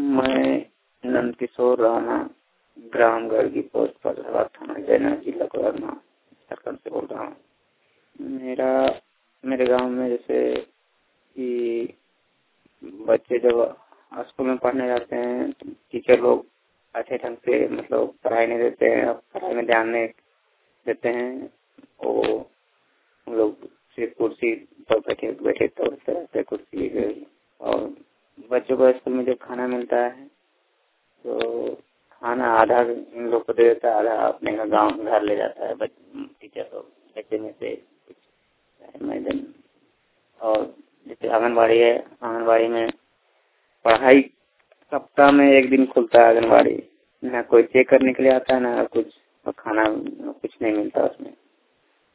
मैं नंदकिशोर राणा, ग्राम गर्गी पोस्ट फर्रुखाबाद थाना जयनगर जिला कोडरमा झारखंड से बोल रहा हूँ। मेरे गांव में जैसे कि बच्चे जब स्कूल में पढ़ने जाते हैं, टीचर लोग अच्छे ढंग से मतलब पढ़ाई नहीं देते हैं, पढ़ाई में ध्यान नहीं देते हैं। वो हम लोग सिर्फ कुर्सी पर बैठे बैठे तोड़ते रहते कुर्सी गई। और बच्चों को स्कूल में जब खाना मिलता है तो खाना आधा इन लोग को दे देता है, आधा अपने गाँव घर ले जाता है टीचर लोग बच्चे में से कुछ। और जैसे आंगनबाड़ी है, आंगनबाड़ी में पढ़ाई सप्ताह में एक दिन खुलता है आंगनबाड़ी, ना कोई चेक करने के लिए आता है ना कुछ, और खाना कुछ नहीं मिलता उसमें।